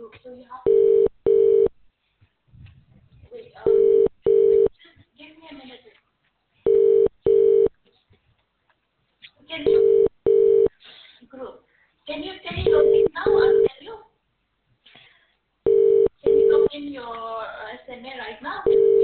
So you have to wait. Just give me a minute. Can you group? Can you log in now? I'll tell you. Can you log in your SMA right now?